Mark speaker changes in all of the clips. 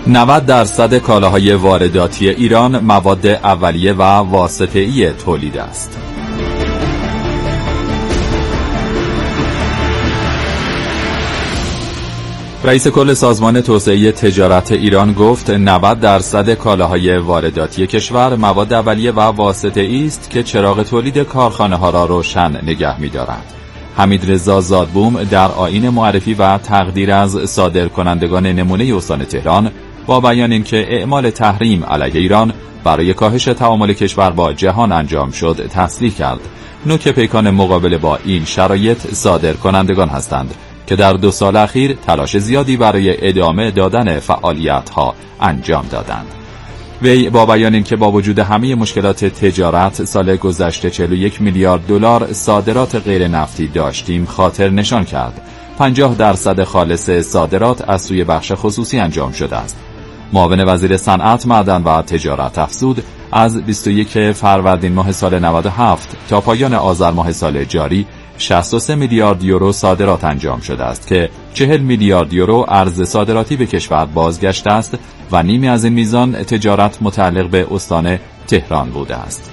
Speaker 1: 90% کالاهای وارداتی ایران مواد اولیه و واسطه‌ای تولید است. رئیس کل سازمان توسعه تجارت ایران گفت 90% کالاهای وارداتی کشور مواد اولیه و واسطه‌ای است که چراغ تولید کارخانه‌ها را روشن نگه می‌دارند. حمیدرضا زادبوم در آیین معرفی و تقدیر از صادرکنندگان نمونه استان تهران با بیان اینکه اعمال تحریم علیه ایران برای کاهش تعامل کشور با جهان انجام شد تصریح کرد. نوک پیکان مقابله با این شرایط صادرکنندگان هستند که در 2 سال اخیر تلاش زیادی برای ادامه دادن فعالیت‌ها انجام دادند. وی با بیان اینکه با وجود همه مشکلات تجارت سال گذشته 41 میلیارد دلار صادرات غیر نفتی داشتیم خاطر نشان کرد. 50% خالص صادرات از سوی بخش خصوصی انجام شده است. معاون وزیر صنعت، معدن و تجارت افزود از 21 فروردین ماه سال 97 تا پایان آذر ماه سال جاری 63 میلیارد یورو صادرات انجام شده است که 40 میلیارد یورو ارز صادراتی به کشور بازگشته است و نیمی از این میزان تجارت متعلق به استان تهران بوده است.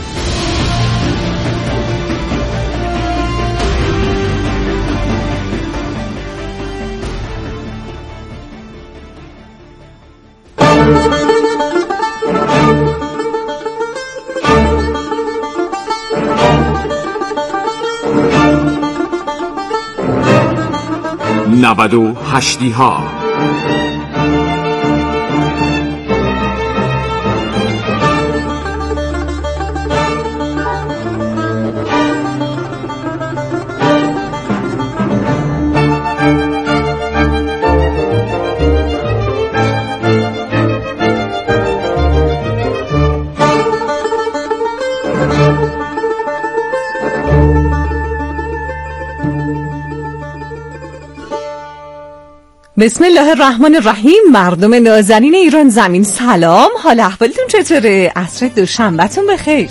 Speaker 2: نود هشتی ها.
Speaker 3: بسم الله الرحمن الرحیم. مردم نازنین ایران زمین سلام، حال احوالتون چطوره؟ عصر دوشنبهتون بخیر.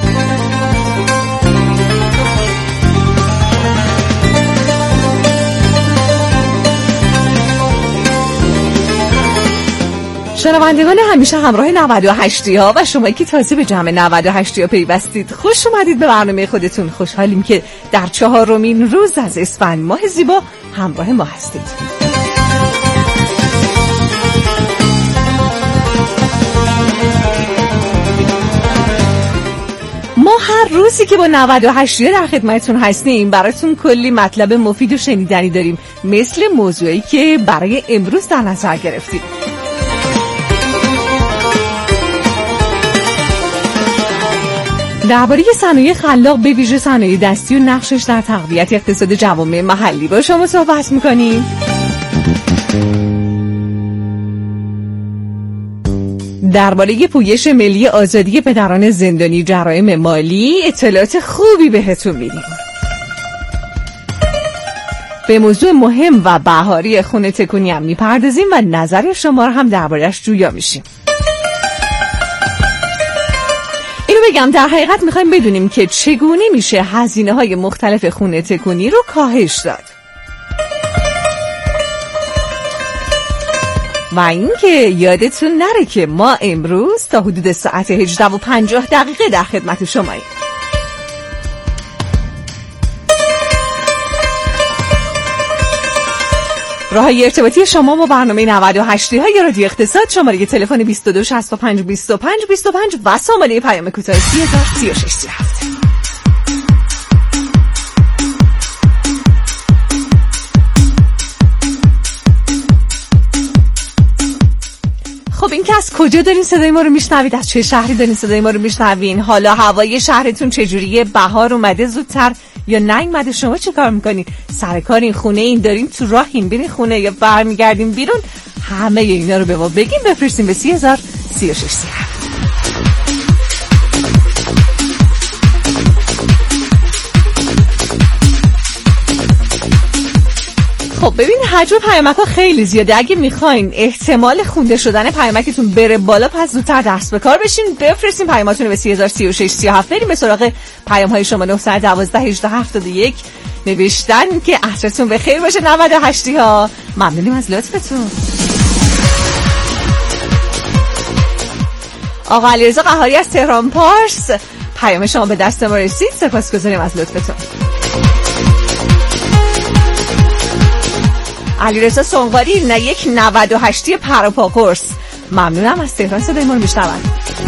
Speaker 3: شنوندگان همیشه همراه 98 ها و شما که تازه به جمع 98 ها پیوستید، خوش اومدید به برنامه خودتون. خوشحالیم که در 4مین روز از اسفند ماه زیبا همراه ما هستید. ما هر روزی که با 98 در خدمتتون هستیم براتون کلی مطلب مفید و شنیدنی داریم، مثل موضوعی که برای امروز در نظر گرفتیم. درباره صنایع خلاق به ویژه صنایع دستی و نقشش در تقویت اقتصاد جوامع محلی با شما صحبت می‌کنیم. درباره پویش ملی آزادی پدران زندانی جرایم مالی اطلاعات خوبی بهتون میدیم. به موضوع مهم و بهاری خونه تکونی هم میپردازیم و نظر شما رو هم درباره‌اش جویا میشیم. اینو بگم در حقیقت میخوایم بدونیم که چگونه میشه هزینه‌های مختلف خونه تکونی رو کاهش داد. و اینکه یادتون نره که ما امروز تا حدود ساعت 18:50 در خدمت شماییم. راه‌های ارتباطی شما با برنامه 98 های رادیو اقتصاد، شماره تلفن 22 65 25 25 و شماره پیام کوتاه 303637. خب این که از کجا دارین صدای ما رو میشنوید؟ از چه شهری دارین صدای ما رو میشنوین؟ حالا هوای شهرتون چجوریه؟ بهار اومده زودتر یا نیومده؟ شما چه کار میکنین؟ سر کارین، خونه این، دارین تو راهین برین خونه یا برمیگردین بیرون؟ همه اینا رو به ما بگین، بفرستین به 303637. خب ببین حجم پیامک‌ها خیلی زیاده. اگه میخواین احتمال خونده شدن پیامکتون بره بالا، پس زودتر دست به کار بشین، بفرستین پیاماتون رو به 303637. بریم به سراغ پیام‌های شما. 912 18 71 نوشتن که عصرتون بخیر باشه 98 ها. ممنونیم از لطفتون. آقا علیرضا قهاری از تهران پارس، پیام شما به دست ما رسید، سپاسگزاریم از لطفتون. علیرضا سنگاری نه یک 98 پروپا قرص، ممنونم، از تهران صدای ما رو میشنون.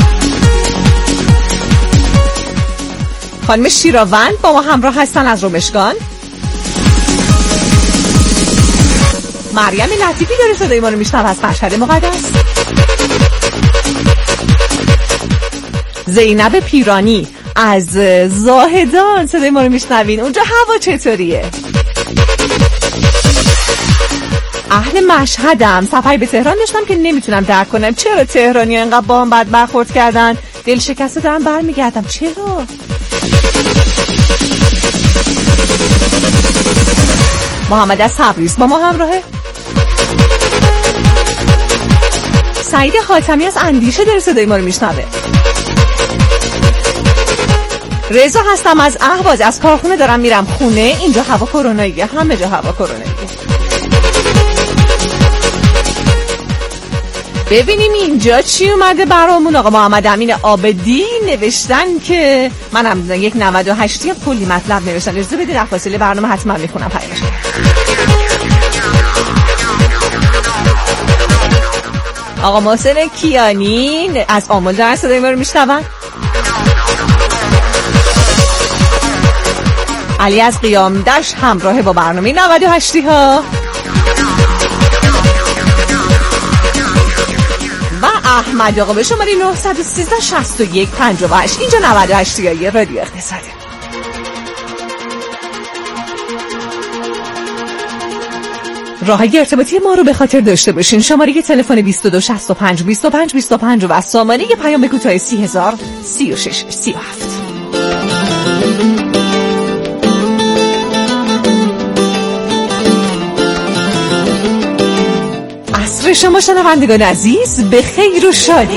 Speaker 3: خانم شیراوند با ما همراه هستن از رمشگان. مریم لطیفی داره صدای ما رو میشنون از مشهد مقدس. زینب پیرانی از زاهدان صدای ما رو میشنوین. اونجا هوا چطوریه؟ اهل مشهدم، سفری به تهران داشتم که نمیتونم درک کنم چرا تهرانی اینقدر با هم بد برخورد کردن. دل شکسته دارم برمیگردم. چرا؟ محمد از تبریز با ما همراهه. سعید حاتمی از اندیشه داره صدای ما رو میشنوه. رضا هستم از اهواز، از کارخونه دارم میرم خونه. اینجا هوا کروناییه، همه جا هوا کروناییه. ببینیم اینجا چی اومده برامون. آقا محمد امین عابدی نوشتن که منم یک 98 کلی مطلب نوشتن. اجازه بدید در فاصله برنامه حتما میخونم پیامش. آقا محسن کیانی از آمل دارن صدای ما رو میشنون. علی از قیامدش همراه با برنامه 98 ها. و احمد آقا به شماره 913 61 58. اینجا 98 های رادیو اقتصاده. راههای ارتباطی ما رو به خاطر داشته باشین. شماره تلفن 22 65 25 25 و سامانه پیام کوتاه 3000 36 37. عصر شما شنوندگان عزیز به خیر و شادی.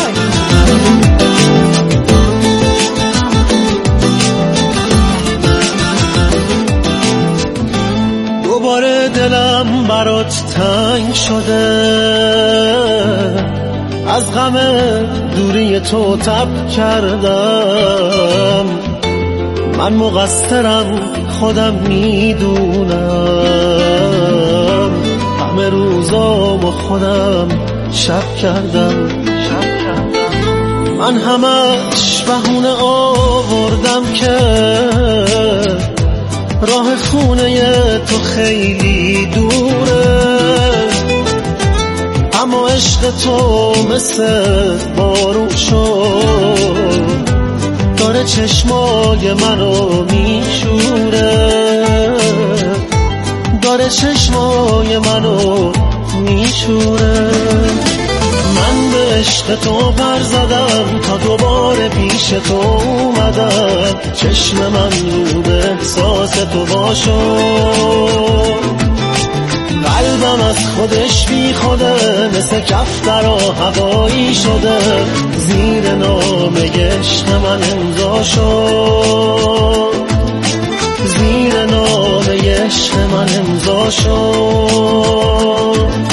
Speaker 4: دوباره دلم برات تنگ شده، از غم دوری تو تب کردم. من مقصرم خودم میدونم، همه روزامو خودم شب کردم. من همش بهونه آوردم که راه خونه تو خیلی دوره، اما عشق تو مثل بارون شد، داره چشمای منو میشوره، داره چشمای منو میشوره. من به عشق تو پر زدم تا دوباره پیش تو اومدم، چشم من رو به احساس تو باشو، قلبم از خودش بی خوده، مثل کفتر و هوایی شده، زیر نامه عشق من امضا شد، زیر نامه عشق من امضا شد.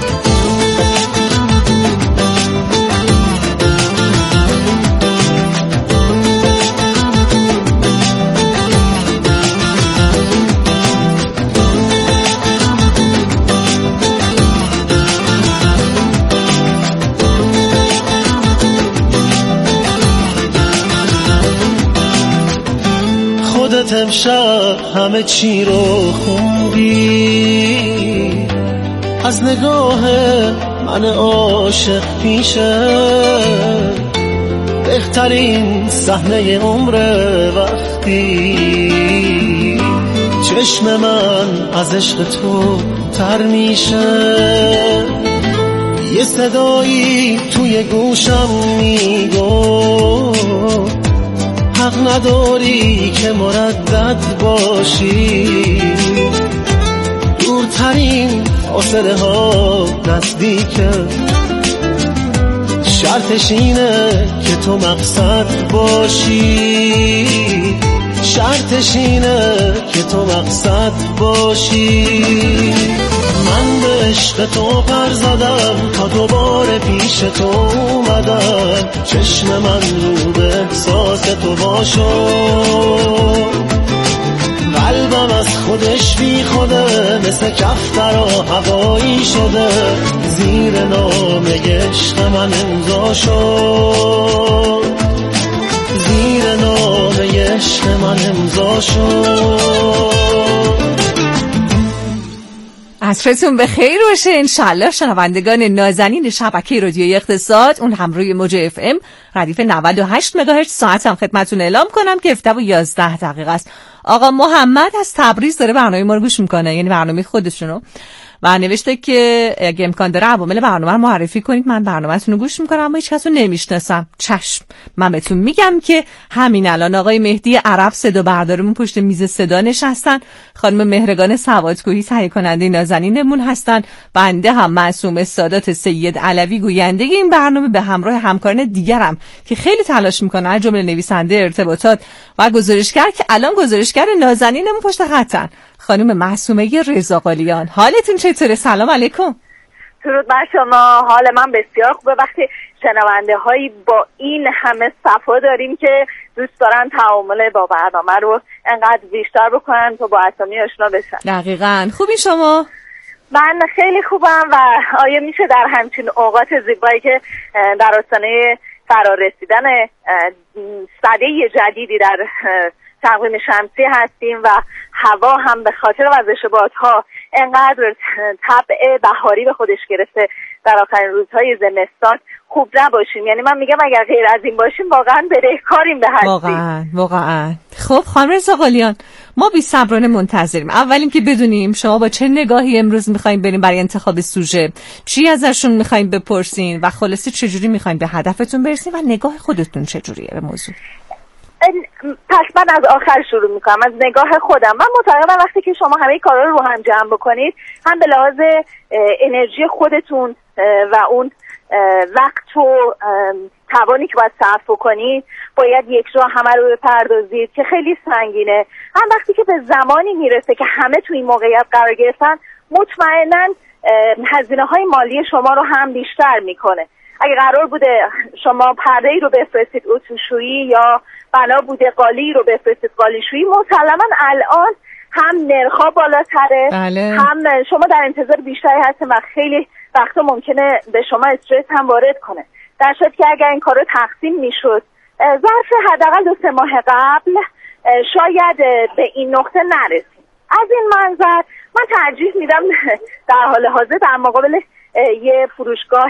Speaker 4: خودت امشب همه چی رو خوندی، از نگاه من عاشق پیشه، بهترین صحنه عمر وقتی چشم من از عشق تو تر میشه. یه صدایی توی گوشم میگو حق نداری که مردد باشی، دورترین فاصله ها نزدیکه، شرطش اینه که تو مقصد باشی، شرطش اینه که تو مقصد باشی. من به عشق تو پر زدم تا دوباره پیش تو اومدم، چشم من رو به احساس تو باشو، قلبم از خودش بی خوده مثل کفتر و هوایی شده، زیر نام عشق من امضا شد، زیر نام عشق من امضا شد.
Speaker 3: عصرتون به خیر باشه انشالله شنوندگان نازنین شبکه رادیوی اقتصاد. اون هم روی موج اف ام ردیف 98 مگاهرتز. ساعتم خدمتتون اعلام کنم که 7:11 است. آقا محمد از تبریز داره برنامه ما رو گوش میکنه، یعنی برنامه خودشونو، و نوشته که اگه امکان داره عوامل برنامه رو معرفی کنید، من برنامه‌تون رو گوش میکنم اما هیچ کس رو نمیشناسم. چشم، من بهتون میگم که همین الان آقای مهدی عرب صدا بردارمون پشت میز صدا نشستن، خانم مهرگان سوادکوهی تهیه کننده نازنینمون هستن، بنده هم معصومه سادات سید علوی گوینده این برنامه به همراه همکاران دیگرم که خیلی تلاش میکنن، از جمله نویسنده ارتباطات و گزارشگر که الان گزارشگر نازنینمون پشت خطن، خانم معصومه رضاقالیان. حالتون چطوره؟ سلام علیکم.
Speaker 5: درود بر شما. حال من بسیار خوبه وقتی شنونده هایی با این همه صفا داریم که دوست دارن تعامل با برنامه رو انقدر بیشتر بکنن تا با اسامی آشنا بشن.
Speaker 3: دقیقاً. خوبی شما؟
Speaker 5: من خیلی خوبم و آیا میشه در همچین اوقات زیبایی که در آستانه فرا رسیدن سده جدیدی در تقویم شمسی هستیم و هوا هم به خاطر وزش بادها انقدر طبع بهاری به خودش گرفته در آخرین روزهای زمستان خوب نباشیم، یعنی من میگم اگر غیر از این باشیم واقعا بدهکاریم به هستی.
Speaker 3: واقعا. خب خانم رضاقالیان، ما بی‌صبرانه منتظریم. اولین که بدونیم شما با چه نگاهی امروز میخوایم بریم برای انتخاب سوژه، چی ازشون میخوایم بپرسین و خلاصه چجوری میخوایم به هدفتون برسین و نگاه خودتون چجوریه به موضوع؟
Speaker 5: پس من از آخر شروع میکنم، از نگاه خودم. من معتقدم وقتی که شما همه کارا رو هم جمع بکنید، هم به لحاظ انرژی خودتون و اون وقت و توانی که باید صرف بکنید، باید یک جا همه رو بپردازید که خیلی سنگینه. هم وقتی که به زمانی میرسه که همه تو این موقعیت قرار گرفتن، مطمئناً هزینه‌های مالی شما رو هم بیشتر میکنه. اگه قرار بوده شما پرده‌ای رو بفرستید اتوشویی یا بنا بوده قالی رو بفرستید قالیشویی، مسلماً الان هم نرخ‌ها بالاتره،
Speaker 3: بله.
Speaker 5: هم شما در انتظار بیشتری هستید و خیلی وقتا ممکنه به شما استرس هم وارد کنه. در صورتی که اگر این کارو تقسیم میشد ظرف حداقل 2-3 ماه قبل، شاید به این نقطه نرسیم. از این منظر من ترجیح میدم در حال حاضر در مقابل یه فروشگاه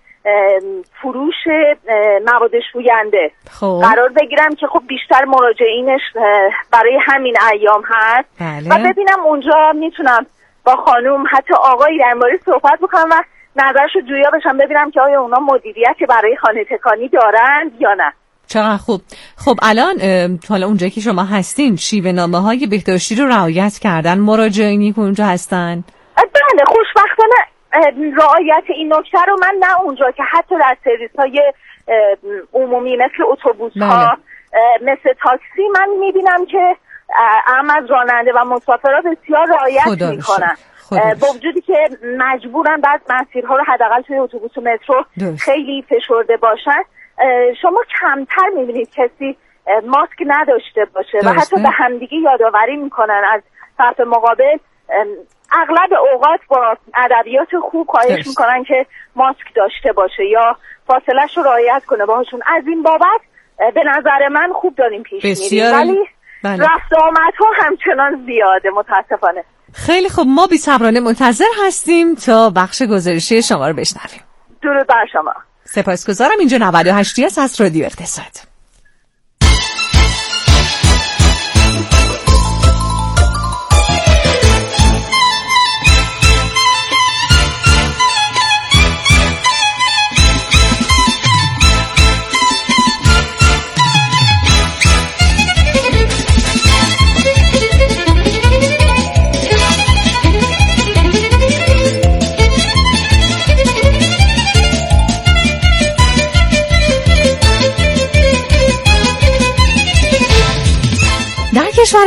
Speaker 5: فروش مواد شوینده قرار بگیرم که خب بیشتر مراجعینش برای همین ایام هست.
Speaker 3: بله.
Speaker 5: و ببینم اونجا میتونم با خانوم حتی آقایی در مورد صحبت بکنم و نظرشو جویا بشم، ببینم که آیا اونا مدیریتی برای خانه تکانی دارن یا نه.
Speaker 3: چقدر خوب. خب الان حالا اونجایی که شما هستین شیوه نامه‌های بهداشتی رو رعایت کردن مراجعینی که اونجا هستن؟
Speaker 5: بله، خوشبختانه رعایت این نکته رو من نه اونجا که حتی در سرویس‌های عمومی مثل اتوبوس‌ها، مثل تاکسی، من می‌بینم که از راننده و مسافرها بسیار رعایت می‌کنن، با وجودی که مجبورن بعض مسیرها رو حداقل توی اتوبوس و مترو خیلی فشرده باشن. شما کمتر می‌بینید کسی ماسک نداشته باشه و حتی به همدیگه یادآوری می‌کنن از طرف مقابل. اغلب اوقات با ادبیات خوب خواهش میکنن که ماسک داشته باشه یا فاصله‌اش رو رعایت کنه باهاشون. از این بابت به نظر من خوب داریم پیش میریم، ولی رفت آمدها همچنان زیاده متاسفانه.
Speaker 3: خیلی خب، ما بی‌صبرانه منتظر هستیم تا بخش گزارشی شما رو بشنویم.
Speaker 5: درود بر شما.
Speaker 3: سپاسگزارم. اینجا 98 است از رادیو اقتصاد.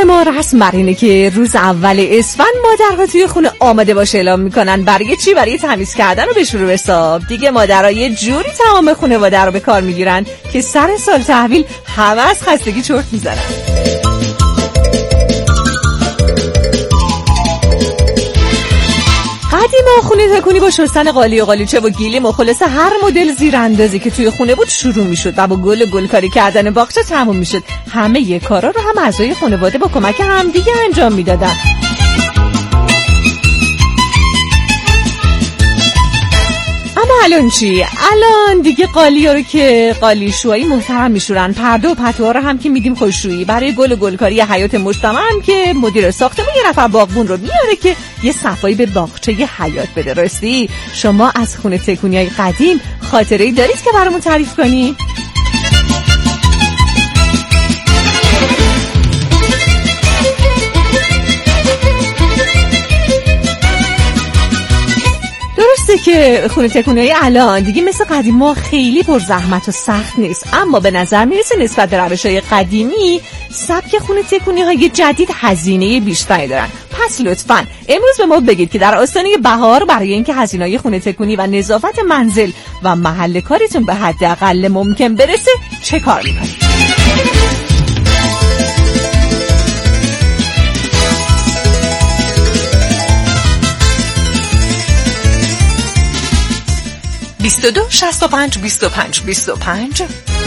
Speaker 3: ما رسم بر اینه که روز اول اسفند مادرها توی خونه آماده باشه اعلام میکنن. برای چی؟ برای تمیز کردن و به شروع حساب. دیگه مادرها یه جوری تمام خانواده رو به کار میگیرن که سر سال تحویل همه از خستگی چرت میزنن. قدیما خونه تکونی با شستن قالی و قالیچه و گیلیم و خلاصه هر مدل زیراندازی که توی خونه بود شروع میشد و با گلکاری کردن باغچه تموم میشد. همه یه کارا رو هم اعضای خانواده با کمک همدیگه انجام میدادن. اما الان چی؟ الان دیگه قالی‌ها رو که قالیشویی محترم میشورن، پرده و پتوها رو هم که میدیم خوشرویی. برای گل و گلکاری حیات مجتمع هم که مدیر ساختمون یه نفر باغبون رو میاره که یه صفایی به باغچه حیات بده. راستی شما از خونه تکونیای قدیم خاطره‌ای دارید که برامون تعریف کنی؟ درسته که خونه تکونیای الان دیگه مثل قدیما خیلی پر زحمت و سخت نیست، اما به نظر میرسه نسبت به روش‌های قدیمی سبک خونه تکونی‌های جدید هزینه بیشتری دارن. پس لطفاً امروز به ما بگید که در آستانه بهار برای اینکه هزینه‌های خونه تکونی و نظافت منزل و محل کاریتون به حداقل ممکن برسه چه کار می‌کنید؟ 22 65 25 25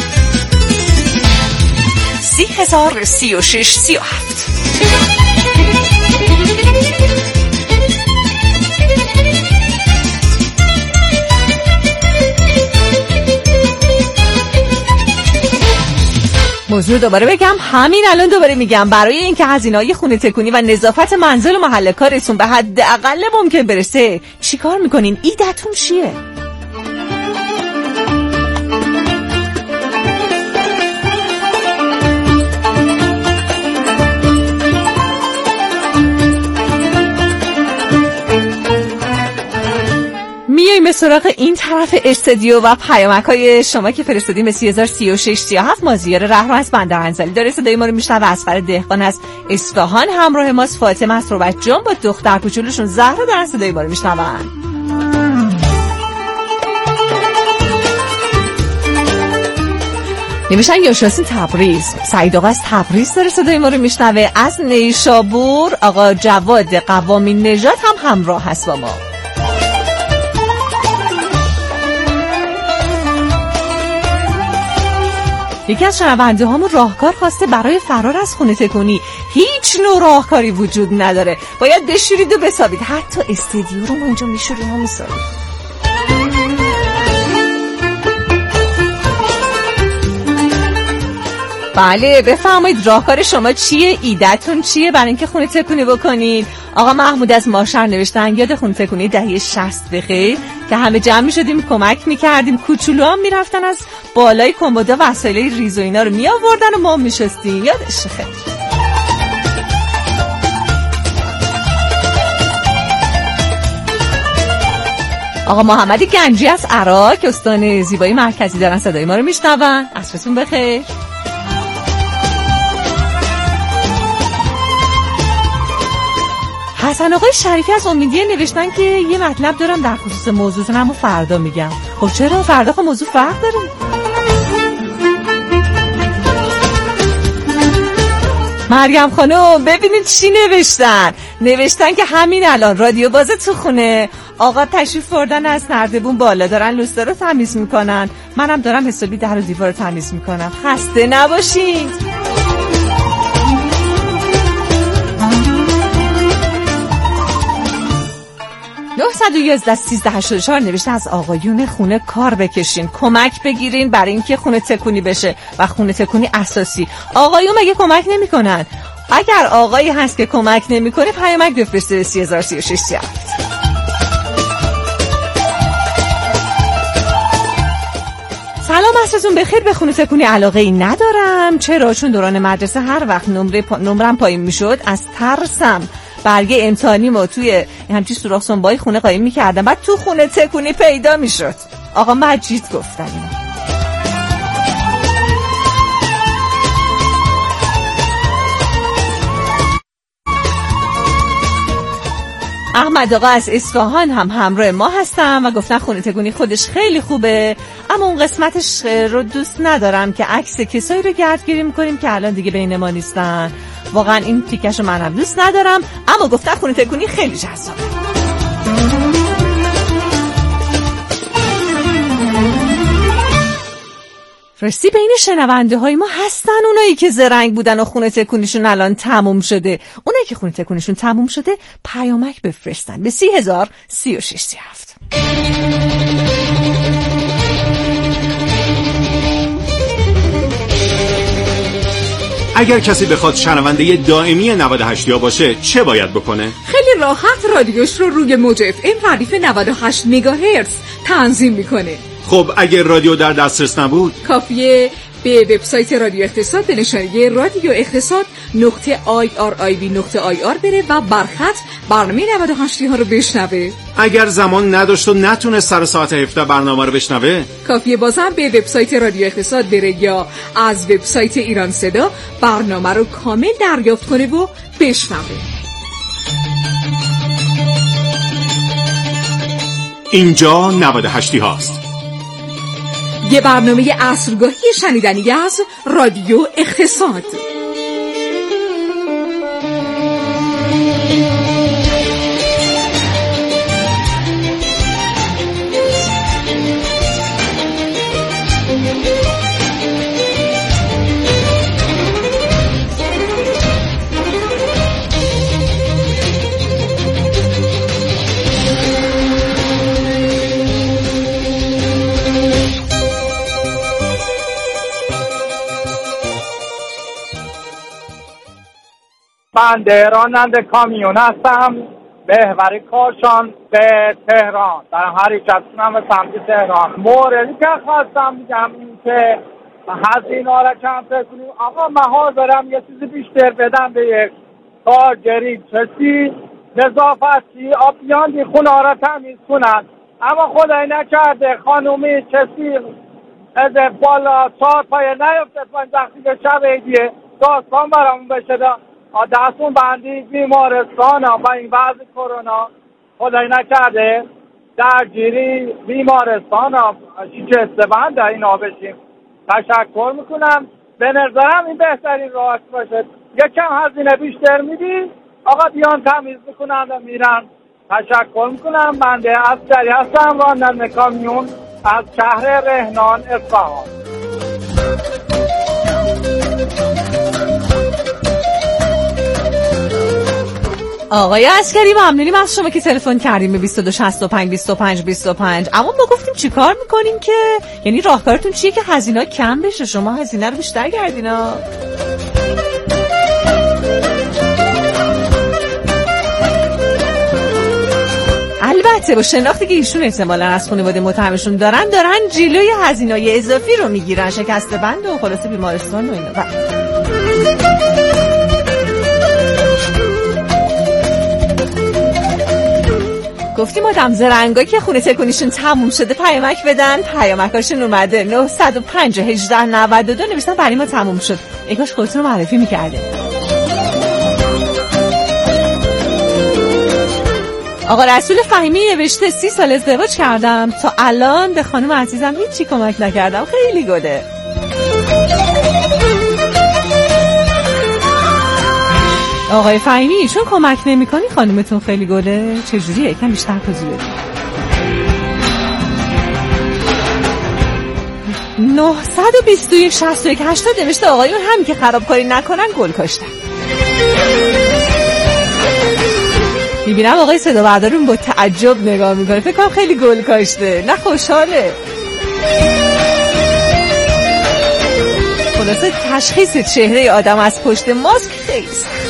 Speaker 3: 30,036 37. موضوع دوباره بگم، همین الان دوباره میگم، برای اینکه هزینه‌های خونه تکونی و نظافت منزل و محل کارتون به حداقل ممکن برسه چیکار میکنین؟ ایده‌تون چیه؟ میایم به سراغ این طرف استودیو و پیامک‌های شما که فرستادیم به 30,036 37. مازیار رهرو از بندر انزلی داره صدای ما رو میشنوه. اصفر دهقان از اصفهان همراه ماست. فاطمه از رباط جان با دختر کوچولوشون زهرا دارن صدای ما رو میشنون. نمیشن یاشاسین تبریز. سعید آقا از تبریز داره صدای ما رو میشنوه. از نیشابور آقا جواد قوامی نژاد هم همراه هست با ما. یکی از شنونده هامون راهکار خواسته برای فرار از خونه تکونی. هیچ نوع راهکاری وجود نداره، باید بشورید و بسابید. حتی استودیو رو ما اینجا میشوریم و میسابید. بله بفرمایید، راهکار شما چیه؟ ایده‌تون چیه برای اینکه خونه تکونی بکنید؟ آقا محمود از ماشر نوشتن یاد خونه تکونی دهه 60 بخیر که همه جمع می‌شدیم کمک می‌کردیم. کوچولو هم می‌رفتن از بالای کمد وسایل ریز و اینا رو می‌آوردن و ما می‌شستیم. یادش خیر. آقا محمد گنجی از عراق استان زیبایی مرکزی دارن صدای ما رو میشنون. عصرتون بخیر. حسن آقای شریفی از امیدیه نوشتن که یه مطلب دارم در خصوص موضوعتون، اما فردا میگم. خب چرا؟ فردا خب موضوع فرق داره. مریم خانم ببینید چی نوشتن که همین الان رادیو بازه تو خونه، آقا تشریف بردن از نردبون بالا دارن لوسته رو تمیز میکنن، منم دارم حسابی در و دیوار رو تمیز میکنم. خسته نباشید. 911-1384 نوشته از آقایون خونه کار بکشین، کمک بگیرین برای اینکه خونه تکونی بشه و خونه تکونی اساسی. آقایون مگه کمک نمی‌کنن؟ اگر آقایی هست که کمک نمی‌کنه پیامک بفرسته به 30,036 37. سلام عصرتون بخیر. به خونه تکونی علاقه ای ندارم. چرا؟ چون دوران مدرسه هر وقت نمرم پایین میشد از ترسم برگه امتحانیمو توی همچین سوراخ سنبای خونه قایم میکردم، بعد تو خونه تکونی پیدا میشد. آقا مجید گفتن. احمد آقا از اصفهان هم همراه ما هستم و گفتن خونه تکونی خودش خیلی خوبه، اما اون قسمتش رو دوست ندارم که عکس کسایی رو گردگیری میکنیم که الان دیگه بین ما نیستن. واقعا این تیکش رو منم دوست ندارم، اما گفتن خونه تکونی خیلی جذابه. راستی بین شنونده های ما هستن اونایی که زرنگ بودن و خونه تکونیشون الان تموم شده. اونایی که خونه تکونیشون تموم شده پیامک بفرستن به 30,036.
Speaker 2: اگر کسی بخواد شنونده دائمی 98 باشه چه باید بکنه؟
Speaker 6: خیلی راحت رادیوش رو روی موج FM ردیف 98 مگاهرتز تنظیم میکنه.
Speaker 2: خب اگر رادیو در دسترس نبود
Speaker 6: کافیه به وبسایت رادیو اقتصاد به نشانی رادیو اقتصاد .irib.ir بره و برخط برنامه 98 ها رو بشنوه.
Speaker 2: اگر زمان نداشت و نتونه سر ساعت 17 برنامه رو بشنوه
Speaker 6: کافیه بازم به وبسایت رادیو اقتصاد بره یا از وبسایت ایران صدا برنامه رو کامل دریافت کنه و بشنوه.
Speaker 2: اینجا 98 هاست،
Speaker 6: یه برنامه عصرگاهی شنیدنی از رادیو اقتصاد.
Speaker 7: من راننده کامیون هستم، محور کاشان به تهران، در هر یک از به سمت تهران. موردی که خواستم میگم این که هزینه ها را کم کنیم. آقا من حاضرم یه چیزی بیشتر بدم به یک تاجری کسی نظافتی آبیاندی خونه ها را تمیز کنن، اما خدای نکرده خانومی کسی از بالا چهار پایه نیفتد من وقتی که شب ایدیه داستان برامون بشه دستون بندی بیمارستان و این وضع کرونا خدای نکرده درگیری بیمارستان شکسته بند اینا بشیم. تشکر میکنم، به نظرم این بهترین راحت باشه. یکم هزینه بیشتر میدی آقا بیان تمیز میکنن و میرن. تشکر میکنم. بنده اسکری هستم، راننده کامیون از شهر رهنان اصفهان.
Speaker 3: آقای عسکری ممنونیم از شما که تلفن کردیم به 2265 اما ما گفتیم چی کار میکنیم که یعنی راهکارتون چیه که هزینه کم بشه، شما هزینه رو بیشتر کردینا. البته با شناختی که ایشون احتمالاً از خانواده متهمشون دارن جلوی هزینه‌های اضافی رو میگیرن، شکست بند و خلاصه بیمارستان و اینا. گفتیم آدم زرنگایی که خونه تکونیشون تموم شده پیامک بدن. پیامکاشون اومده 905 1892 نوشتن برای ما تموم شد. یکاش خودتون رو معرفی میکرده. آقا رسول فهیمی نوشته 30 سال ازدواج کردم، تا الان به خانم عزیزم هیچی کمک نکردم، خیلی گده. آقای فهیمی چون کمک نمی‌کنی خانمتون خیلی گله، چجوریه؟ یکم بیشتر توضیح بدید. 921 61 80 نوشته آقایون همین که خرابکاری نکنن گل کاشتن. میبینم آقای صدا بردارون با تعجب نگاه میکنه، فکر کنم خیلی گل کاشته، نه خوشحاله. خلاصه تشخیص چهره آدم از پشت ماسک خیلی سخت.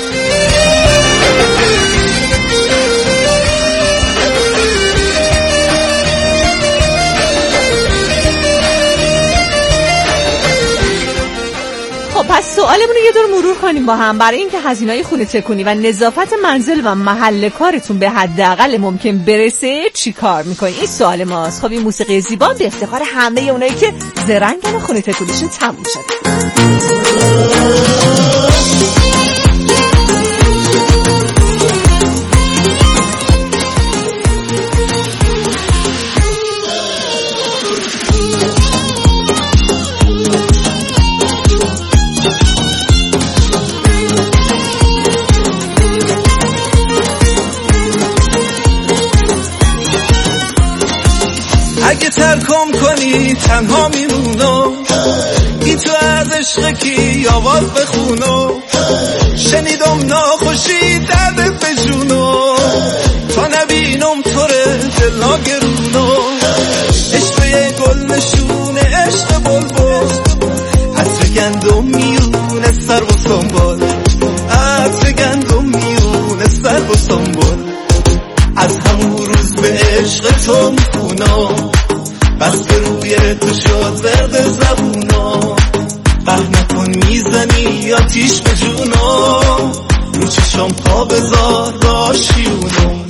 Speaker 3: پس سوالمون رو یه دور مرور کنیم با هم. برای اینکه هزینه‌های خونه تکونی و نظافت منزل و محل کارتون به حداقل ممکن برسه چی کار میکنی؟ این سوال ماست. خب این موسیقی زیبا به افتخار همه اونایی که زرنگن و خونه تکونیشون تموم شده.
Speaker 8: اگه ترکم کنی تنها میمونم، این تو از عشق کی آواز بخونم، شنیدم ناخوشی درد به جونم، تا نبینم توره دل ناگرونم، عشق یه گل نشونه عشق بلبل، عطر گندم میونه سر و سنبال، عطر گندم میونه سر و سنبال، از همون روز به عشق تو میخونم، بس به روی تو شد زرد زبونم، قهر نکن میزنی آتیش به جونم، رو چشم پا بذار راشیونم.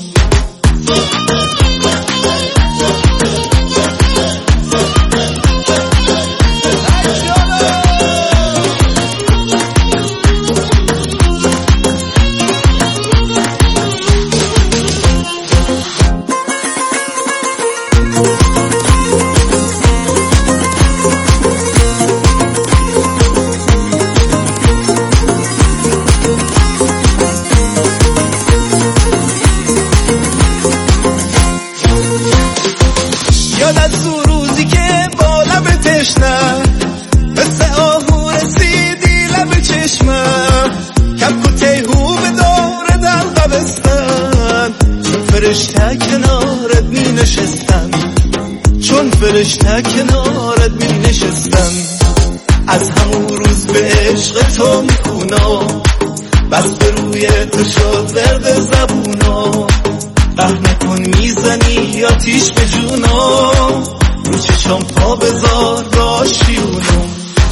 Speaker 8: فرشته کنارت می نشستم، از همون روز به عشق تو میخونم، بس به روی تو شد زرد زبونم، قهر نکن میزنی آتیش به جونم، رو چشم پا بذار راشیونم.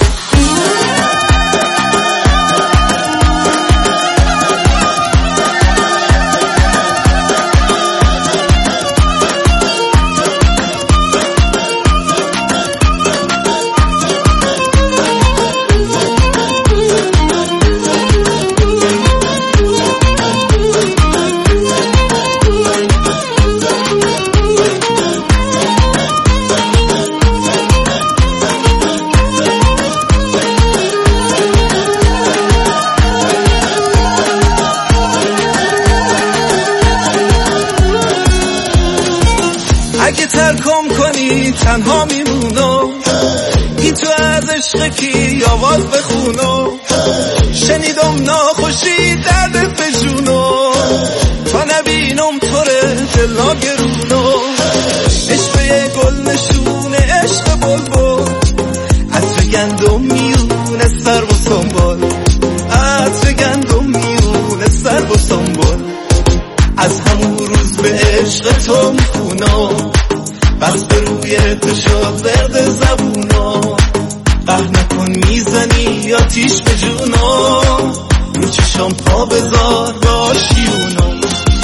Speaker 8: اگه ترکم کنی تنها میمونم، این تو از عشق کی آواز بخونم، شنیدم ناخوشی درد به جونم، تا نبینم توره دل ناگرونم، عشق یه گل نشونه عشق بلبل، عطر گندم میونه سر و سنبال، عطر گندم میونه سر و سنبال، از همون روز به عشق تو میخونم، بس به روی تو شد زرد زبونم، قهر نکن میزنی آتیش به جونم، رو چشم پا بذار راشیونم.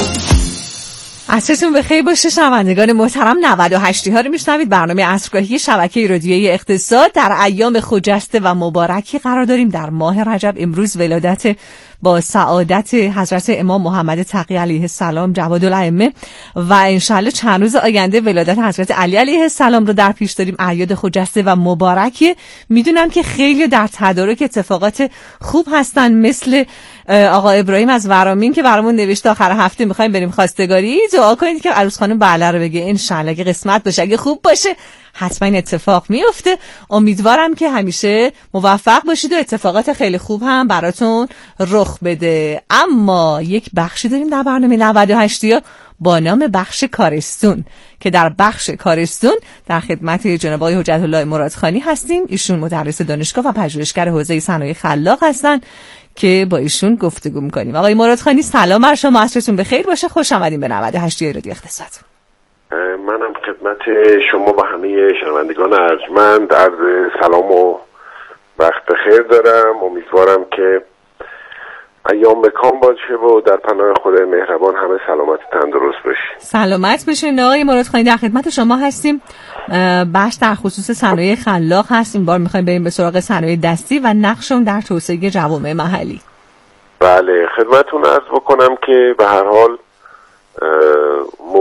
Speaker 3: عصرتون بخیر باشه شنوندگان محترم. 98 ها رو میشنوید. برنامه عصرگاهی شبکه رادیویی اقتصاد. در ایام خجسته و مبارکی قرار داریم. در ماه رجب امروز ولادت با سعادت حضرت امام محمد تقی علیه السلام جواد الائمه و انشالله چند روز آینده ولادت حضرت علی علیه السلام رو در پیش داریم. اعیاد خجسته و مبارکی. میدونم که خیلی در تدارک اتفاقات خوب هستن، مثل آقا ابراهیم از ورامین که برامون نوشته آخر هفته میخوایم بریم خواستگاری. دعا کنید که عروس خانم بله رو بگه، انشالله اگه قسمت باشه، اگه خوب باشه حتما این اتفاق میفته. امیدوارم که همیشه موفق باشید و اتفاقات خیلی خوب هم براتون رخ بده. اما یک بخشی داریم در برنامه 98 با نام بخش کارستون که در بخش کارستون در خدمت جناب آقای حجت الله مرادخانی هستیم. ایشون مدرس دانشگاه و پژوهشگر حوزه صنایع خلاق هستن که با ایشون گفتگو می‌کنیم. آقای مرادخانی سلام بر شما، عصرتون بخیر باشه. خوش آمدید به 98 رادیو اقتصاد.
Speaker 9: منم خدمت شما و همه شنوندگان ارجمند عرض سلام و وقت بخیر دارم. امیدوارم که ایام به کام باشه و در پناه خدای مهربان همه سلامت تندرست باشید.
Speaker 3: سلامت باشین آقای مرادخانی، در خدمت شما هستیم. بحث در خصوص صنایع خلاق هست. این بار می‌خوایم بریم به سراغ صنایع دستی و نقششون در توسعه جوامع محلی.
Speaker 9: بله، خدمتتون عرض بکنم که به هر حال